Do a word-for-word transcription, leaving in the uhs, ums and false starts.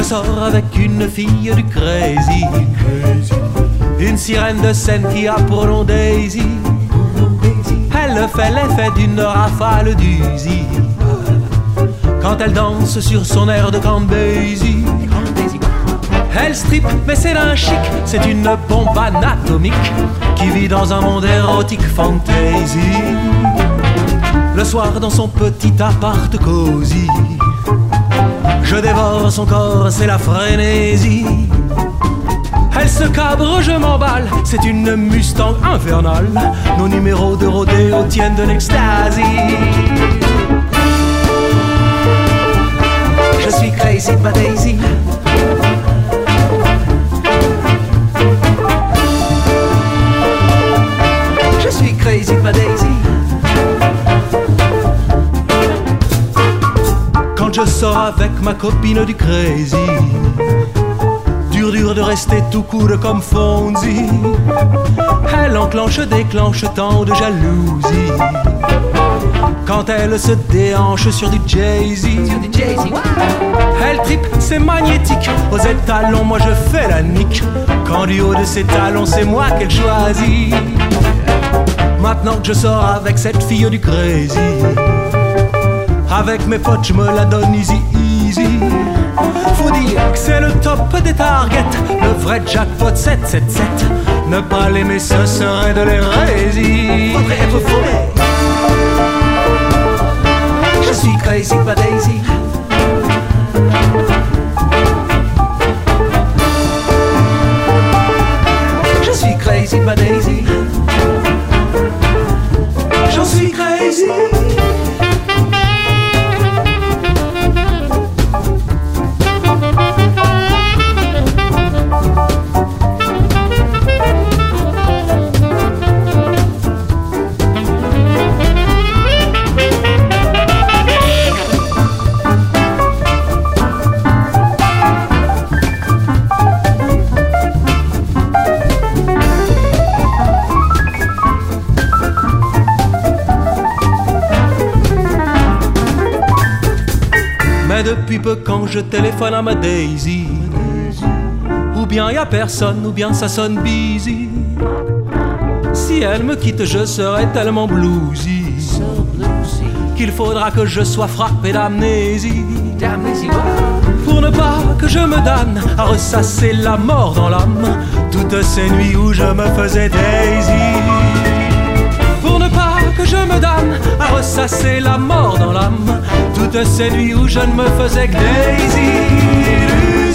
sors avec une fille du crazy, une sirène de scène qui a pour nom Daisy. Elle fait l'effet d'une rafale d'Uzi quand elle danse sur son air de Count Basie. Elle strip, mais c'est d'un chic, c'est une bombe anatomique qui vit dans un monde érotique fantasy. Le soir dans son petit appart cosy, je dévore son corps, c'est la frénésie. Elle se cabre, je m'emballe, c'est une Mustang infernale. Nos numéros de rodéo tiennent de l'extasie. Je suis crazy by Daisy. Je suis crazy by Daisy. Quand je sors avec ma copine du crazy, dur dur de rester tout cool comme Fonzie. Elle enclenche, déclenche tant de jalousie quand elle se déhanche sur du Jay-Z. Elle tripe, c'est magnétique. Aux étalons, moi je fais la nique. Quand du haut de ses talons, c'est moi qu'elle choisit. Maintenant que je sors avec cette fille du crazy, avec mes potes, je me la donne easy easy. Faut dire que c'est le top des targets, le vrai jackpot sept sept sept. Ne pas l'aimer, ce serait de l'hérésie. Faudrait être fou. Je suis crazy by Daisy. Je suis crazy by Daisy. J'en suis crazy. Mais depuis peu quand je téléphone à ma Daisy, ou bien y a personne, ou bien ça sonne busy. Si elle me quitte, je serai tellement bluesy qu'il faudra que je sois frappé d'amnésie, pour ne pas que je me damne à ressasser la mort dans l'âme toutes ces nuits où je me faisais Daisy. Pour ne pas que je me damne à ressasser la mort dans l'âme toutes ces nuits où je ne me faisais que Daisy.